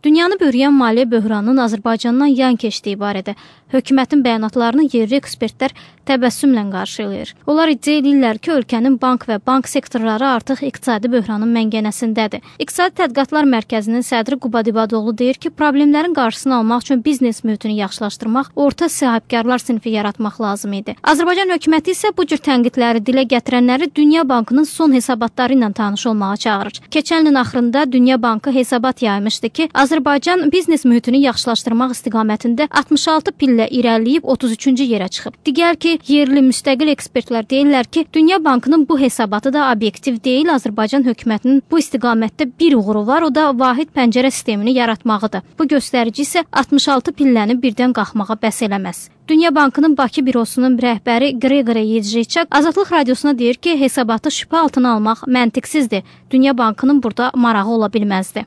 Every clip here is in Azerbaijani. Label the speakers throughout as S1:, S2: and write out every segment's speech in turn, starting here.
S1: Dünyanı bürüyən maliyyə böhranının Azərbaycandan yan keçdiyi barədə hökumətin bəyanatlarını yerli ekspertlər təbəssümlə qarşılayır. Onlar iddia edirlər ki, ölkənin bank və bank sektorları artıq iqtisadi böhranın məngənəsindədir. İqtisadi Tədqiqatlar Mərkəzinin sədri Qubad İbadoğlu deyir ki, problemlərin qarşısını almaq üçün biznes mühitini yaxşılaşdırmaq, orta sahibkarlar sinfi yaratmaq lazım idi. Azərbaycan hökuməti isə bu cür tənqidləri dilə gətirənləri Dünya Bankının son hesabatları ilə tanış olmağa çağırır. Keçən ilin axırında Dünya Bankı hesabat yaymışdı ki, Azərbaycan biznes mühitini yaxşılaşdırmaq istiqamətində 66 pillə irəliləyib 33-cü yerə çıxıb. Digər ki, yerli müstəqil ekspertlər deyirlər ki, Dünya Bankının bu hesabatı da obyektiv deyil, Azərbaycan hökumətinin bu istiqamətdə bir uğuru var, o da vahid pəncərə sistemini yaratmağıdır. Bu göstərici isə 66 pilləni birdən qalxmağa bəs eləməz. Dünya Bankının Bakı bürosunun rəhbəri Qreqori Yedriçak Azadlıq Radiosuna deyir ki, hesabatı şübhə altına almaq məntiqsizdir. Dünya Bankının burada marağı ola bilməzdi.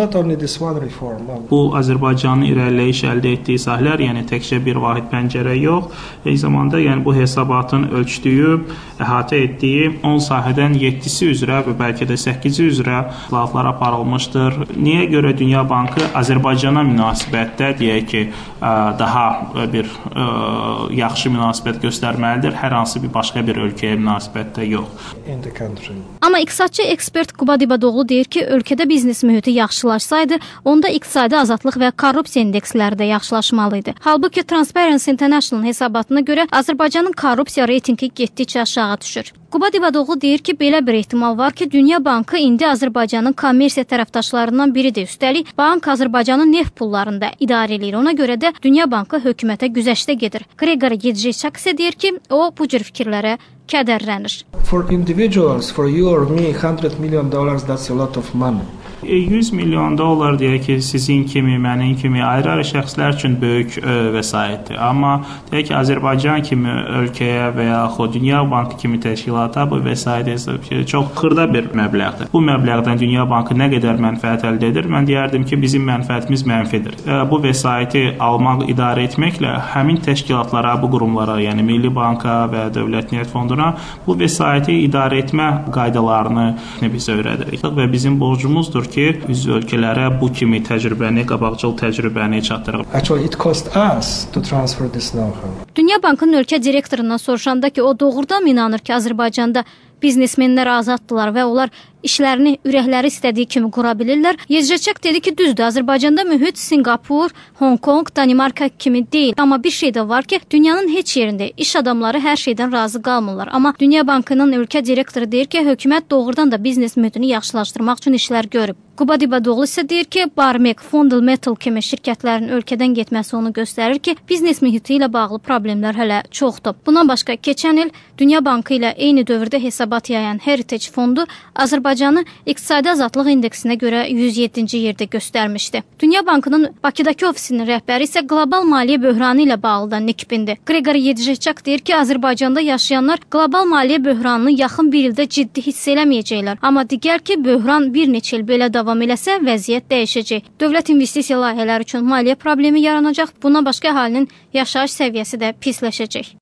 S2: Bu, Azərbaycanın irəliləyiş əldə etdiyi sahələr, yəni təkcə bir vahid pəncərə yox, eyni zamanda bu hesabatın ölçdüyü, əhatə etdiyi 10 sahədən 7-si üzrə və bəlkə də 8-i üzrə islahatlar aparılmışdır. Niyə görə Dünya Bankı Azərbaycana münasibətdə, deyək ki, daha bir yaxşı münasibət göstərməlidir, hər hansı bir başqa bir ölkəyə münasibətdə yox.
S1: Amma iqtisadçı ekspert Qubad İbadoğlu deyir ki, ölkədə biznes mühiti yaxşılaşsaydı, onda iqtisadi azadlıq və korrupsiya indeksləri də yaxşılaşmalıydı. Halbuki Transparency International hesabatına görə Azərbaycanın korrupsiya reytingi getdikcə aşağı düşür. Qubad İbadoğlu deyir ki, belə bir ehtimal var ki, Dünya Bankı indi Azərbaycanın kommersiya tərəfdaşlarından biridir. Üstəlik, bank Azərbaycanın neft pullarını da idarə edir. Ona görə də Dünya Bankı hökumətə güzəştə gedir. Qreqori Yedriçak isə deyir ki, o bu cür fikirlərə kədərlənir.
S3: For individuals, for you or me, $100 million, that's a lot of money.
S2: 100 milyon dollar deyək ki, sizin kimi, mənim kimi ayrı-ayrı şəxslər üçün böyük vəsaitdir. Amma deyək ki, Azərbaycan kimi ölkəyə və yaxud Dünya Bankı kimi təşkilata bu vəsait çox xırda bir məbləğdir. Bu məbləğdən Dünya Bankı nə qədər mənfəət əldə edir? Mən deyərdim ki, bizim mənfəətimiz mənfidir. Bu vəsaiti almaq, idarə etməklə həmin təşkilatlara, bu qurumlara, yəni Milli Banka və Dövlət Neft Fonduna bu vəsaiti idarə etmə qaydalarını biz öyrədirik. Və bizim borcumuzdur ki, biz ölkələrə bu kimi təcrübəni, qabaqcıl təcrübəni çatdırıq.
S3: Actually, it cost us to transfer this know-how.
S1: Dünya Bankının ölkə direktorundan soruşanda ki, o doğrudan inanır ki, Azərbaycanda biznesmenlər azaddılar və onlar işlərini ürəkləri istədiyi kimi qura bilirlər. Yedriçak dedi ki, düzdür, Azərbaycanda mühit Singapur, Hong Kong, Danimarka kimi deyil. Amma bir şey də var ki, dünyanın heç yerində iş adamları hər şeydən razı qalmırlar. Amma Dünya Bankının ölkə direktoru deyir ki, hökumət doğrudan da biznes mühitini yaxşılaşdırmaq üçün işlər görüb. Qubad İbadoğlu isə deyir ki, Barmek, Fondel Metal kimi şirkətlərin ölkədən getməsi onu göstərir ki, biznes mühiti ilə bağlı problemlər hələ çoxdur. Bundan başqa, keçən il Dünya Bankı ilə eyni dövrdə hesabat yayan Heritage Fondu Azərbaycanı iqtisadi azadlıq indeksinə görə 107-ci yerdə göstərmişdi. Dünya Bankının Bakıdakı ofisinin rəhbəri isə qlobal maliyyə böhranı ilə bağlı da nikbindir. Qreqori Yedriçak deyir ki, Azərbaycanda yaşayanlar qlobal maliyyə böhranını yaxın bir ildə ciddi hiss eləməyəcəklər. Amma digər ki, böhran bir neçə il belə davam eləsə, vəziyyət dəyişəcək. Dövlət investisiya layihələri üçün maliyyə problemi yaranacaq, buna başqa əhalinin yaşayış səviyyəsi də pisləşəcək.